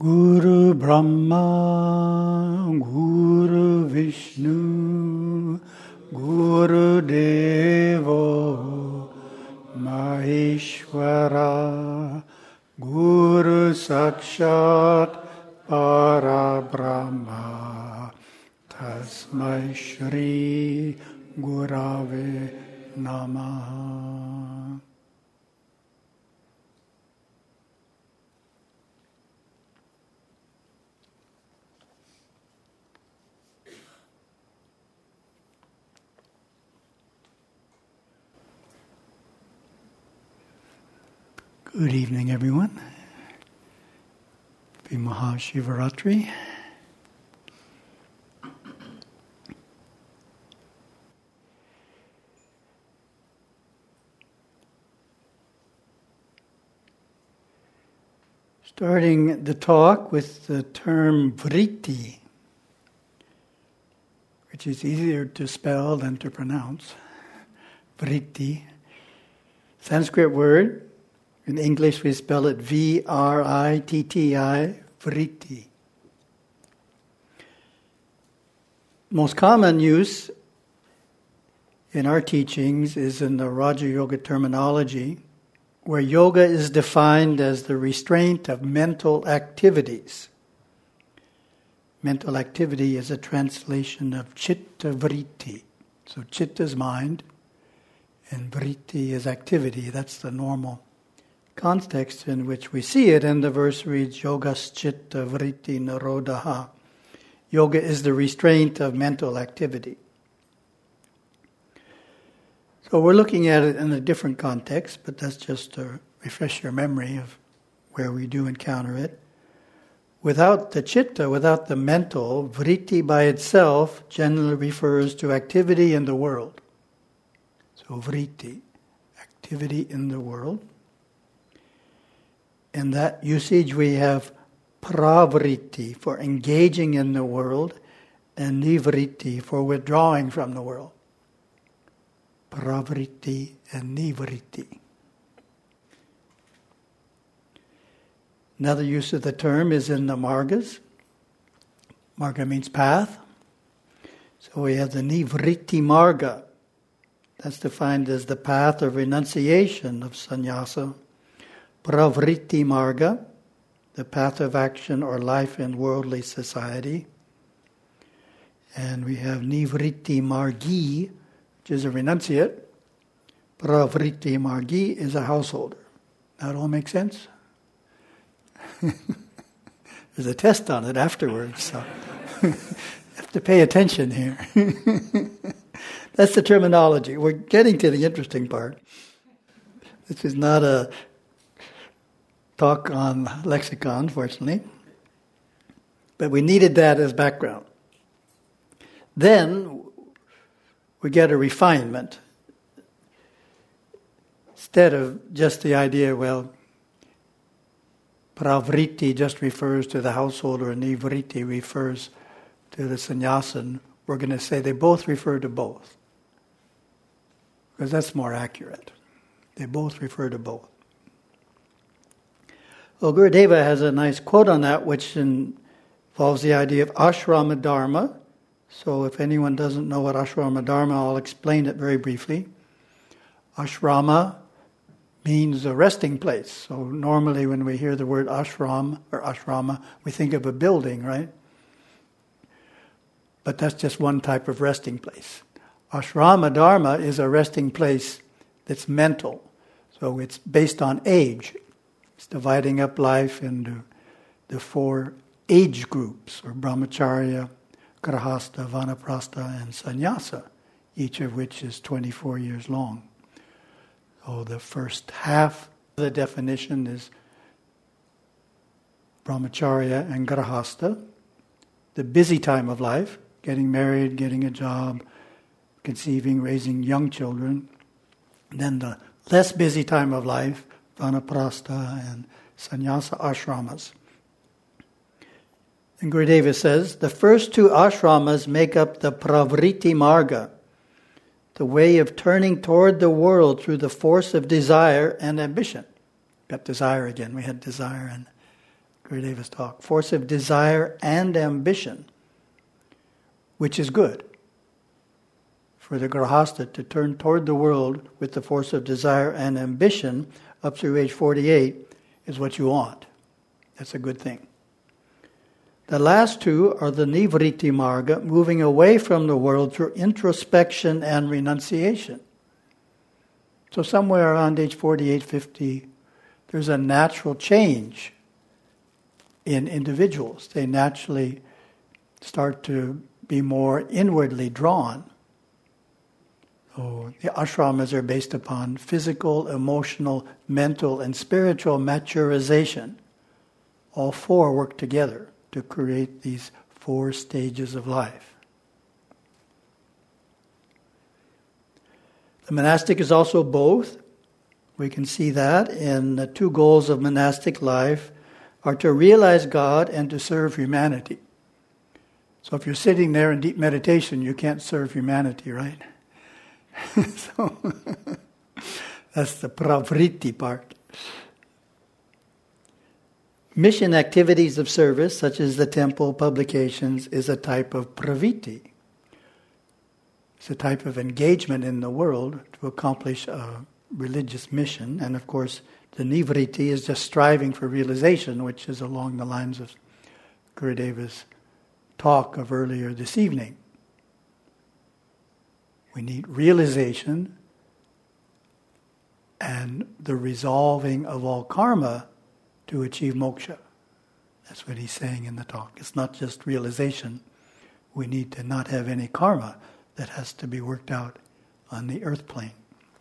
Guru Brahma, Guru Vishnu, Guru Devo Maheshwara, Guru Sakshat Parabrahma, Tasmai Shri Gurave Namaha. Good evening, everyone. Happy Mahashivaratri. Starting the talk with the term vritti, which is easier to spell than to pronounce. Vritti. Sanskrit word. In English, we spell it V-R-I-T-T-I, vritti. Most common use in our teachings is in the Raja Yoga terminology, where yoga is defined as the restraint of mental activities. Mental activity is a translation of chitta vritti. So chitta is mind, and vritti is activity. That's the normal context in which we see it, and the verse reads, Yogas chitta vritti nirodha. Yoga is the restraint of mental activity. So we're looking at it in a different context, but that's just to refresh your memory of where we do encounter it. Without the chitta, without the mental, vritti by itself generally refers to activity in the world. So vritti, activity in the world. In that usage we have pravritti for engaging in the world and nivritti for withdrawing from the world. Pravritti and nivritti. Another use of the term is in the margas. Marga means path. So we have the nivritti marga. That's defined as the path of renunciation of sannyasa. Pravritti marga, the path of action or life in worldly society. And we have nivritti margi, which is a renunciate. Pravritti margi is a householder. That all makes sense? There's a test on it afterwards, so you have to pay attention here. That's the terminology. We're getting to the interesting part. This is not a talk on lexicon, fortunately. But we needed that as background. Then we get a refinement. Instead of just the idea, well, pravritti just refers to the householder and nivritti refers to the sannyasin, we're going to say they both refer to both. Because that's more accurate. They both refer to both. Well, Gurudeva has a nice quote on that, which involves the idea of ashrama dharma. So if anyone doesn't know what ashrama dharma, I'll explain it very briefly. Ashrama means a resting place. So normally when we hear the word ashram or ashrama, we think of a building, right? But that's just one type of resting place. Ashrama dharma is a resting place that's mental. So it's based on age. It's dividing up life into the 4 age groups, or brahmacharya, grahastha, vanaprastha, and sannyasa, each of which is 24 years long. So the first half of the definition is brahmacharya and grahastha, the busy time of life, getting married, getting a job, conceiving, raising young children. And then the less busy time of life, vanaprastha and sannyasa ashramas. And Gurudeva says, the first 2 ashramas make up the pravritti marga, the way of turning toward the world through the force of desire and ambition. Got desire again. We had desire in Gurudeva's talk. Force of desire and ambition, which is good. For the Grahastha to turn toward the world with the force of desire and ambition up through age 48 is what you want. That's a good thing. The last two are the Nivritti Marga, moving away from the world through introspection and renunciation. So somewhere around age 48, 50, there's a natural change in individuals. They naturally start to be more inwardly drawn. So the ashramas are based upon physical, emotional, mental, and spiritual maturization. All four work together to create these 4 stages of life. The monastic is also both. We can see that in the 2 goals of monastic life are to realize God and to serve humanity. So if you're sitting there in deep meditation, you can't serve humanity, right? So that's the pravritti part. Mission activities of service, such as the temple publications, is a type of pravritti. It's a type of engagement in the world to accomplish a religious mission. And of course, the nivritti is just striving for realization, which is along the lines of Gurudeva's talk of earlier this evening. We need realization and the resolving of all karma to achieve moksha. That's what he's saying in the talk. It's not just realization. We need to not have any karma that has to be worked out on the earth plane.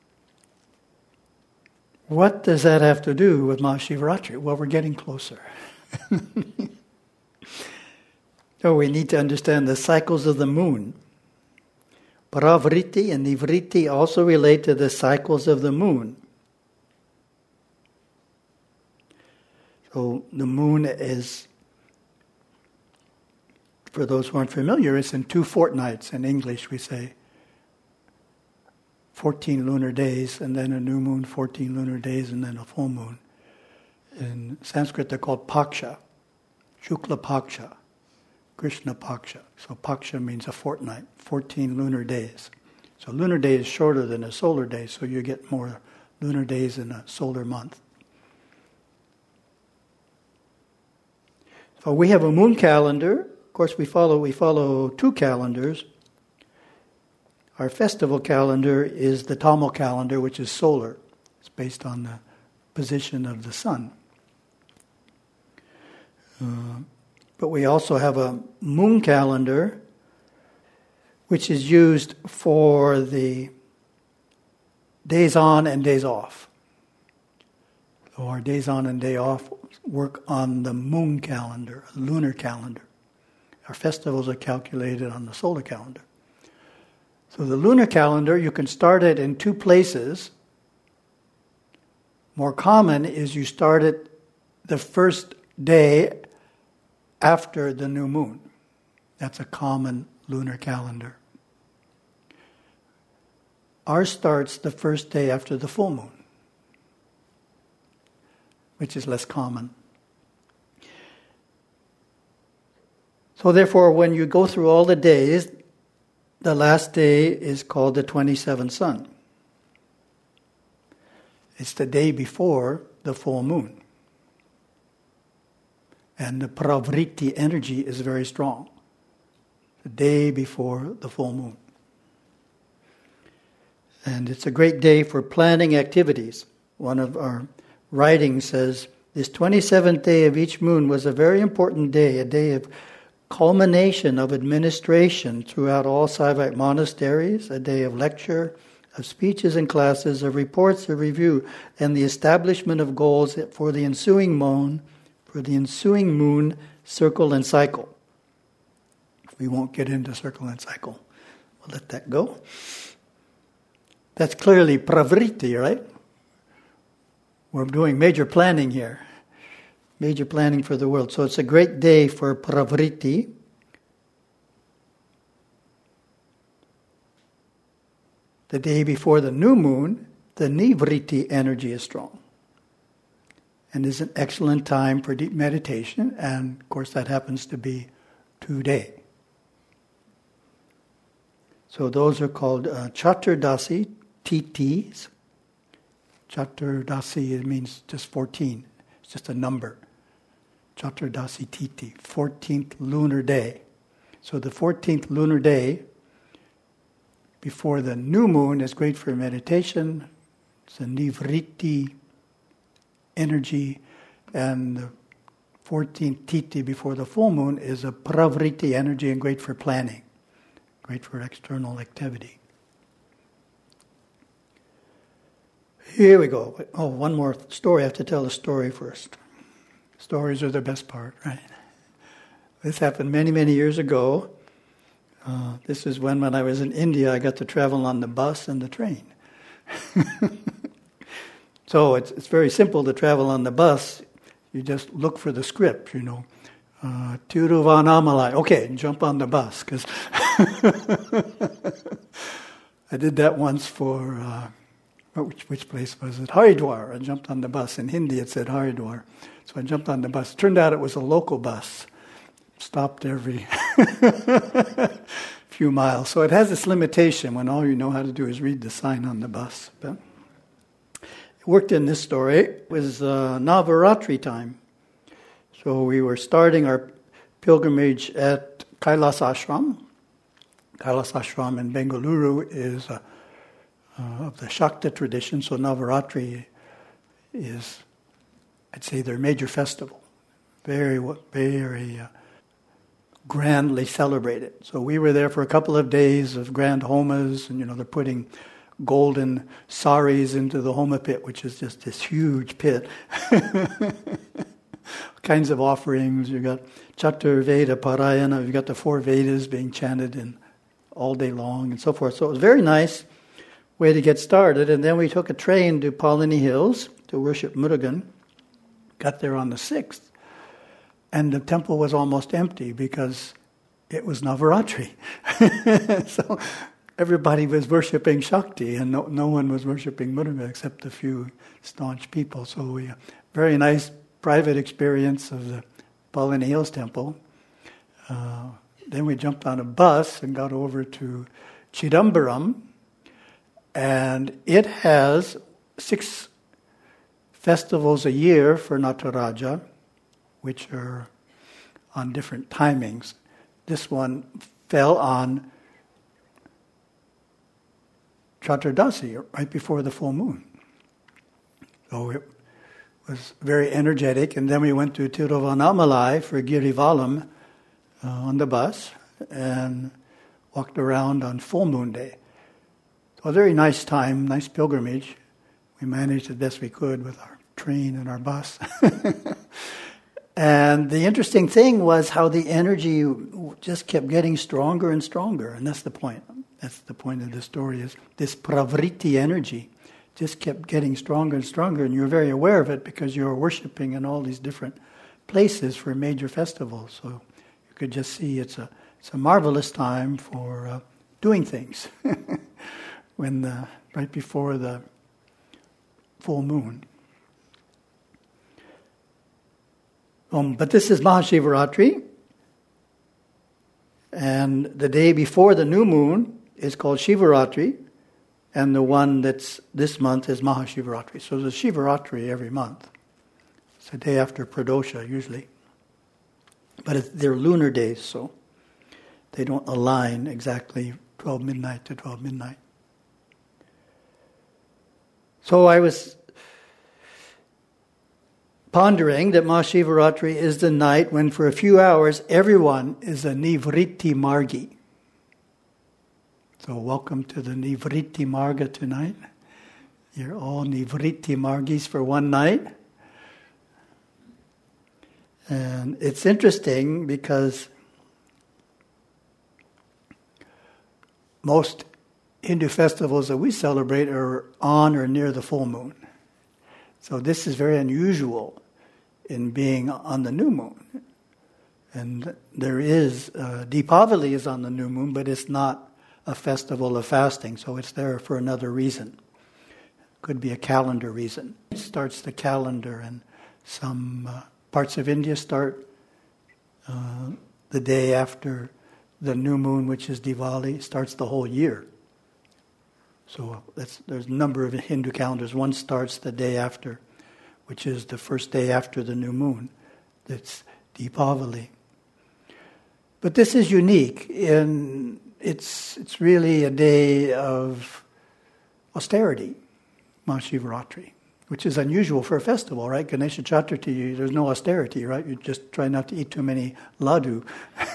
What does that have to do with Mahashivaratri? Well, we're getting closer. So we need to understand the cycles of the moon. Pravritti and nivritti also relate to the cycles of the moon. So the moon is, for those who aren't familiar, it's in 2 fortnights. In English we say 14 lunar days, and then a new moon, 14 lunar days, and then a full moon. In Sanskrit they're called paksha, Shukla paksha, Krishna paksha. So paksha means a fortnight, 14 lunar days. So lunar day is shorter than a solar day, so you get more lunar days in a solar month. So we have a moon calendar. Of course, we follow 2 calendars. Our festival calendar is the Tamil calendar, which is solar. It's based on the position of the sun. But we also have a moon calendar, which is used for the days on and days off. So our days on and day off work on the moon calendar, lunar calendar. Our festivals are calculated on the solar calendar. So the lunar calendar, you can start it in 2 places. More common is you start it the first day after the new moon. That's a common lunar calendar. Ours starts the first day after the full moon, which is less common. So therefore, when you go through all the days, the last day is called the 27th sun. It's the day before the full moon. And the pravritti energy is very strong. The day before the full moon. And it's a great day for planning activities. One of our writings says, this 27th day of each moon was a very important day, a day of culmination of administration throughout all Saivite monasteries, a day of lecture, of speeches and classes, of reports, of review, and the establishment of goals for the ensuing moon, circle and cycle. We won't get into circle and cycle. We'll let that go. That's clearly pravritti, right? We're doing major planning here. Major planning for the world. So it's a great day for pravritti. The day before the new moon, the nivritti energy is strong. and is an excellent time for deep meditation, and of course that happens to be today. So those are called Chaturdasi Titis. Chaturdasi, it means just 14. It's just a number. Chaturdasi Titi, 14th lunar day. So the 14th lunar day before the new moon is great for meditation. It's a Nivritti energy, and the 14th Titi before the full moon is a Pravritti energy and great for planning, great for external activity. Here we go. Oh, one more story. I have to tell a story first. Stories are the best part, right? This happened many, many years ago. This is when I was in India, I got to travel on the bus and the train. So it's very simple to travel on the bus. You just look for the script, Tiruvannamalai. Okay, jump on the bus. Because I did that once for, which place was it? Haridwar. I jumped on the bus. In Hindi it said Haridwar. So I jumped on the bus. Turned out it was a local bus. Stopped every few miles. So it has this limitation when all you know how to do is read the sign on the bus. But it worked in this story. It was Navaratri time. So we were starting our pilgrimage at Kailas Ashram. Kailas Ashram in Bengaluru is of the Shakta tradition, so Navaratri is, I'd say, their major festival. Very, very grandly celebrated. So we were there for a couple of days of grand homas, and they're putting golden saris into the homa pit, which is just this huge pit. Kinds of offerings. You've got Chatur Veda Parayana, you've got the 4 Vedas being chanted in all day long and so forth. So it was a very nice way to get started. And then we took a train to Palani Hills to worship Murugan. Got there on the 6th. And the temple was almost empty because it was Navaratri. So everybody was worshipping Shakti, and no one was worshipping Muruga except a few staunch people. So we very nice private experience of the Palani Hills temple. Then we jumped on a bus and got over to Chidambaram, and it has 6 festivals a year for Nataraja, which are on different timings. This one fell on Chaturdasi, right before the full moon. So it was very energetic. And then we went to Tiruvannamalai for Girivalam on the bus and walked around on full moon day. So a very nice time, nice pilgrimage. We managed the best we could with our train and our bus. And the interesting thing was how the energy just kept getting stronger and stronger. And that's the point. That's the point of the story, is this pravritti energy just kept getting stronger and stronger. And you're very aware of it because you're worshiping in all these different places for major festivals. So you could just see it's a marvelous time for doing things when right before the full moon. But this is Mahashivaratri, and the day before the new moon is called Shivaratri, and the one that's this month is Mahashivaratri. So there's a Shivaratri every month. It's the day after Pradosha, usually. But they're lunar days, so they don't align exactly 12 midnight to 12 midnight. So I was pondering that Mahashivaratri is the night when for a few hours everyone is a Nivritti Margi. So welcome to the Nivritti Marga tonight. You're all Nivritti Margis for one night. And it's interesting because most Hindu festivals that we celebrate are on or near the full moon. So this is very unusual in being on the new moon. And there is, Deepavali is on the new moon, but it's not a festival of fasting, so it's there for another reason. Could be a calendar reason. It starts the calendar, and Some parts of India start the day after the new moon, which is Diwali, starts the whole year. So there's a number of Hindu calendars. One starts the day after, which is the first day after the new moon. That's Deepavali. But this is unique in it's really a day of austerity, Mahashivaratri, which is unusual for a festival, right? Ganesha Chaturthi, there's no austerity, right? You just try not to eat too many laddu.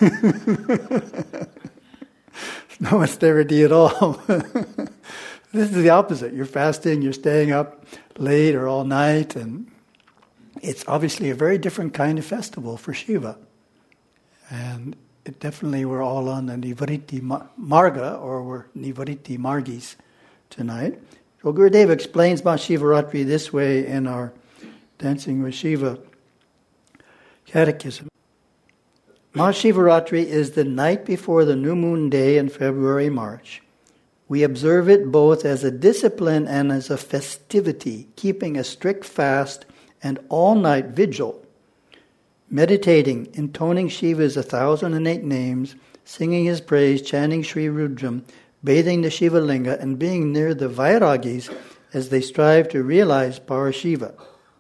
No austerity at all. This is the opposite. You're fasting, you're staying up late or all night, and it's obviously a very different kind of festival for Shiva. And it definitely, we're all on the Nivritti Marga, or we're Nivritti Margis tonight. So Gurudeva explains Mahashivaratri this way in our Dancing with Shiva Catechism. Mahashivaratri is the night before the new moon day in February, March. We observe it both as a discipline and as a festivity, keeping a strict fast and all-night vigil, meditating, intoning Shiva's 1,008 names, singing his praise, chanting Sri Rudram, bathing the Shiva Linga, and being near the Vairagis as they strive to realize Parashiva.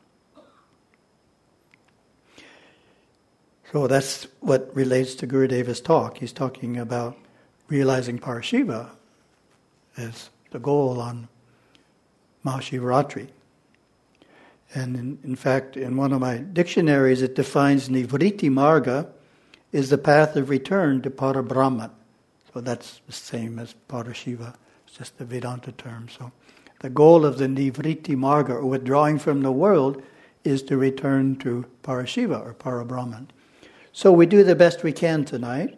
So that's what relates to Gurudeva's talk. He's talking about realizing Parashiva as the goal on Mahashivaratri. And in fact, in one of my dictionaries, it defines Nivritti Marga is the path of return to Parabrahman. So that's the same as Parashiva. It's just the Vedanta term. So the goal of the Nivritti Marga, or withdrawing from the world, is to return to Parashiva, or Parabrahman. So we do the best we can tonight.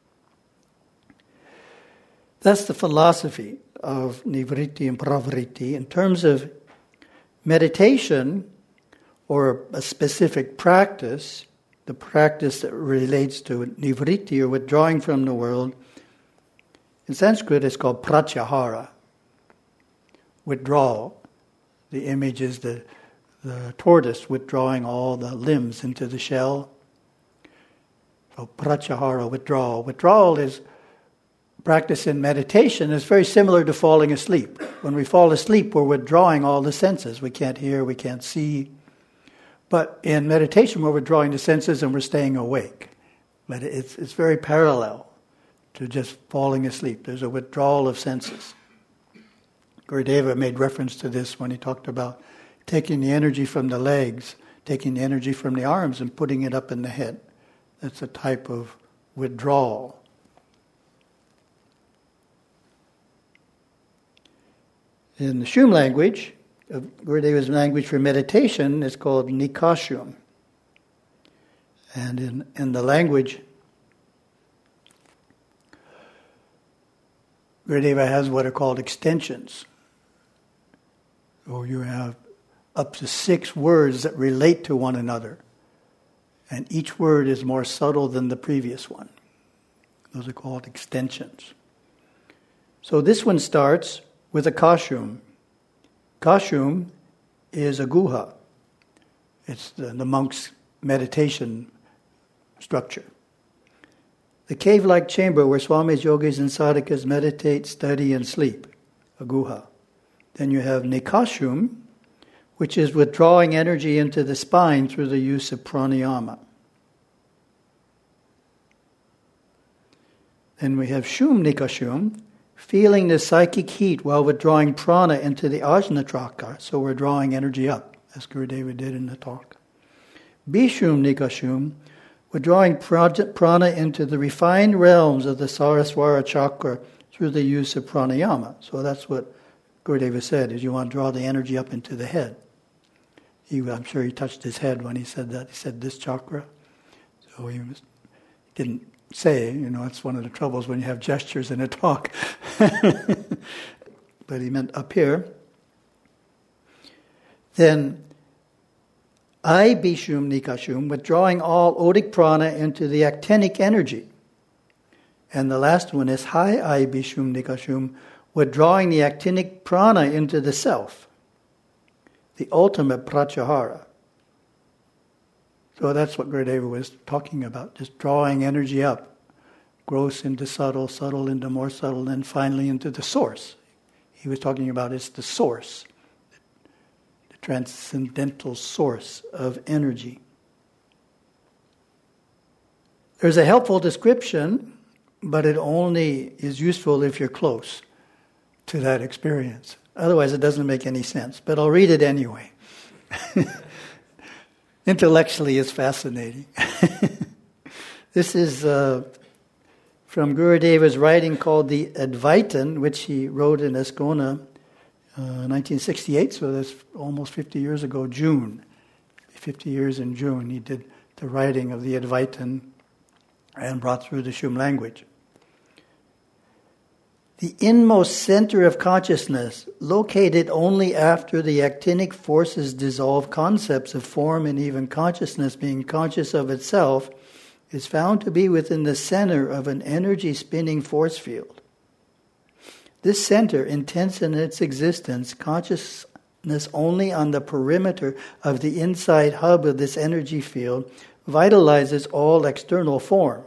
That's the philosophy of Nivritti and Pravritti. In terms of meditation, or a specific practice, the practice that relates to Nivritti, or withdrawing from the world, in Sanskrit it's called pratyahara, withdrawal. The image is the tortoise withdrawing all the limbs into the shell. So pratyahara, withdrawal. Withdrawal is practice in meditation. It's very similar to falling asleep. When we fall asleep, we're withdrawing all the senses. We can't hear, we can't see. But in meditation, we're withdrawing the senses and we're staying awake. But it's very parallel to just falling asleep. There's a withdrawal of senses. Gurudeva made reference to this when he talked about taking the energy from the legs, taking the energy from the arms and putting it up in the head. That's a type of withdrawal. In the Shum language, Gurudeva's language for meditation, is called Nikashum. And in the language, Gurudeva has what are called extensions. So you have up to 6 words that relate to one another. And each word is more subtle than the previous one. Those are called extensions. So this one starts with a kashum. Kashum is a guha. It's the monk's meditation structure. The cave-like chamber where swamis, yogis, and sadhakas meditate, study, and sleep. A guha. Then you have nikashum, which is withdrawing energy into the spine through the use of pranayama. Then we have shum nikashum, feeling the psychic heat while withdrawing prana into the ajna chakra, so we're drawing energy up, as Gurudeva did in the talk. Bishum nikashum, withdrawing prana into the refined realms of the Saraswara chakra through the use of pranayama. So that's what Gurudeva said, is you want to draw the energy up into the head. I'm sure he touched his head when he said that. He said this chakra. So he didn't say, it's one of the troubles when you have gestures in a talk. But he meant up here. Then, I bishum nikashum, withdrawing all odic prana into the actinic energy. And the last one is high I bishum nikashum, withdrawing the actinic prana into the self. The ultimate pratyahara. So that's what Gurudeva was talking about, just drawing energy up, gross into subtle, subtle into more subtle, and finally into the source. He was talking about it's the source, the transcendental source of energy. There's a helpful description, but it only is useful if you're close to that experience. Otherwise, it doesn't make any sense. But I'll read it anyway. Intellectually, it's fascinating. This is from Gurudeva's writing called the Advaitan, which he wrote in Ascona, 1968, so that's almost 50 years ago, June. 50 years in June, he did the writing of the Advaitan and brought through the Shum language. The inmost center of consciousness, located only after the actinic forces dissolve concepts of form and even consciousness being conscious of itself, is found to be within the center of an energy-spinning force field. This center, intense in its existence, consciousness only on the perimeter of the inside hub of this energy field, vitalizes all external form.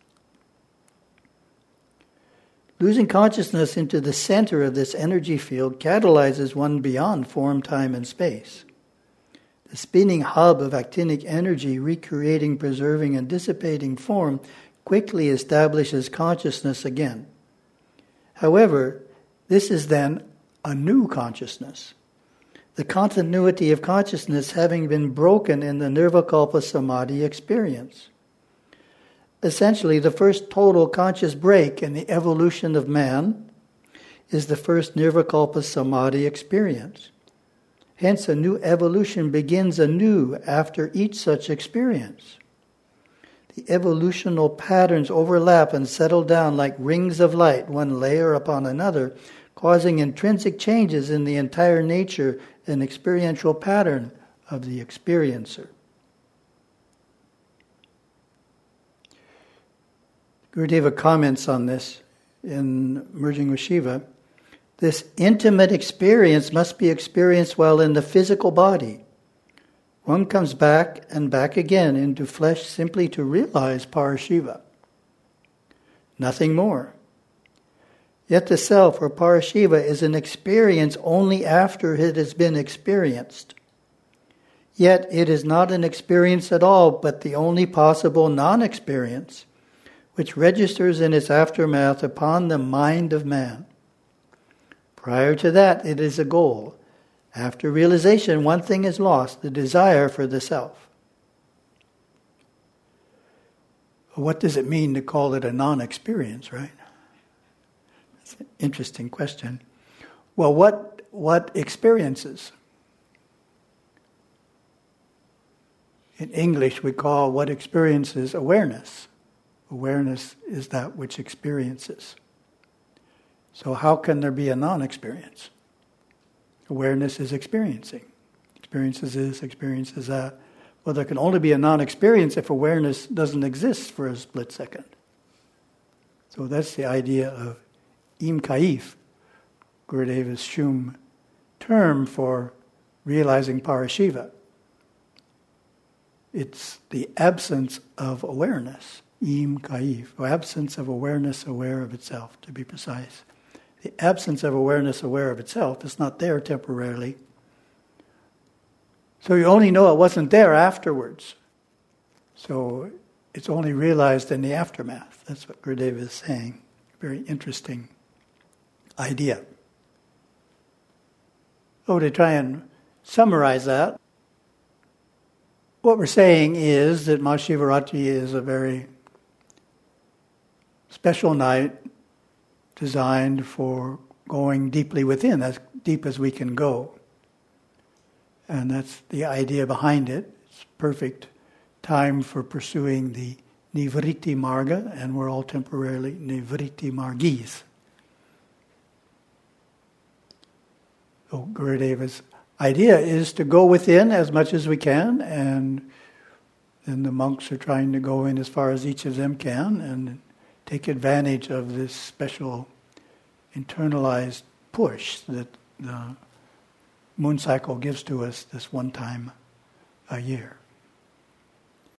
Losing consciousness into the center of this energy field catalyzes one beyond form, time, and space. The spinning hub of actinic energy, recreating, preserving, and dissipating form, quickly establishes consciousness again. However, this is then a new consciousness. The continuity of consciousness having been broken in the Nirvikalpa Samadhi experience. Essentially, the first total conscious break in the evolution of man is the first Nirvikalpa Samadhi experience. Hence, a new evolution begins anew after each such experience. The evolutional patterns overlap and settle down like rings of light, one layer upon another, causing intrinsic changes in the entire nature and experiential pattern of the experiencer. Gurudeva comments on this in Merging with Shiva. This intimate experience must be experienced while in the physical body. One comes back and back again into flesh simply to realize Parashiva. Nothing more. Yet the self, or Parashiva, is an experience only after it has been experienced. Yet it is not an experience at all, but the only possible non-experience, which registers in its aftermath upon the mind of man. Prior to that, it is a goal. After realization, one thing is lost, the desire for the self. What does it mean to call it a non-experience, right? That's an interesting question. Well, what experiences? In English, we call what experiences awareness. Awareness is that which experiences. So how can there be a non-experience? Awareness is experiencing. Experiences is, experience is that. Well, there can only be a non-experience if awareness doesn't exist for a split second. So that's the idea of im kaif, Gurudeva's Shum term for realizing Parashiva. It's the absence of awareness. Im kaif, or absence of awareness aware of itself, to be precise. The absence of awareness aware of itself is not there temporarily. So you only know it wasn't there afterwards. So it's only realized in the aftermath. That's what Gurudeva is saying. Very interesting idea. So to try and summarize that, what we're saying is that Mahashivaratri is a very special night designed for going deeply within, as deep as we can go. And that's the idea behind it. It's perfect time for pursuing the Nivritti Marga, and we're all temporarily Nivritti Margis. So Gurudeva's idea is to go within as much as we can, and then the monks are trying to go in as far as each of them can, and take advantage of this special internalized push that the moon cycle gives to us this one time a year.